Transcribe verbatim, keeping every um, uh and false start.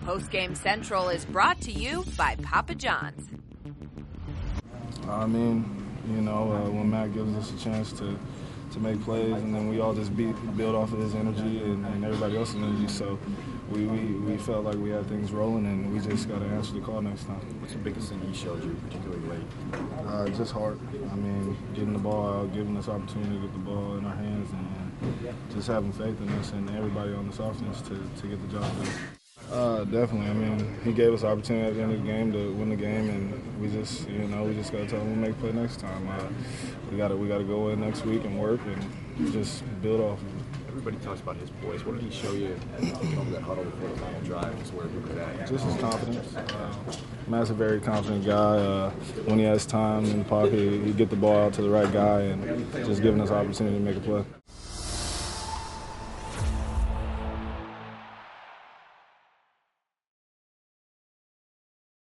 Postgame Central is brought to you by Papa John's. I mean, you know, uh, when Matt gives us a chance to to make plays, and then we all just be, build off of his energy and, and everybody else's energy. So we, we, we felt like we had things rolling, and we just got to answer the call next time. What's the biggest thing he showed you, particularly late? Uh, just heart. I mean, getting the ball out, giving us opportunity to get the ball in our hands, and just having faith in us and everybody on this offense to, to get the job done. Uh, definitely. I mean, he gave us the opportunity at the end of the game to win the game, and we just, you know, we just got to tell him to make a play next time. Uh, we got to, we got to go in next week and work and just build off of it. Everybody talks about his voice. What did he show you taking over that huddle before the final drive? Just where he was at. Just his confidence. Uh, Matt's a very confident guy. Uh, when he has time in the pocket, he get the ball out to the right guy and just giving us opportunity to make a play.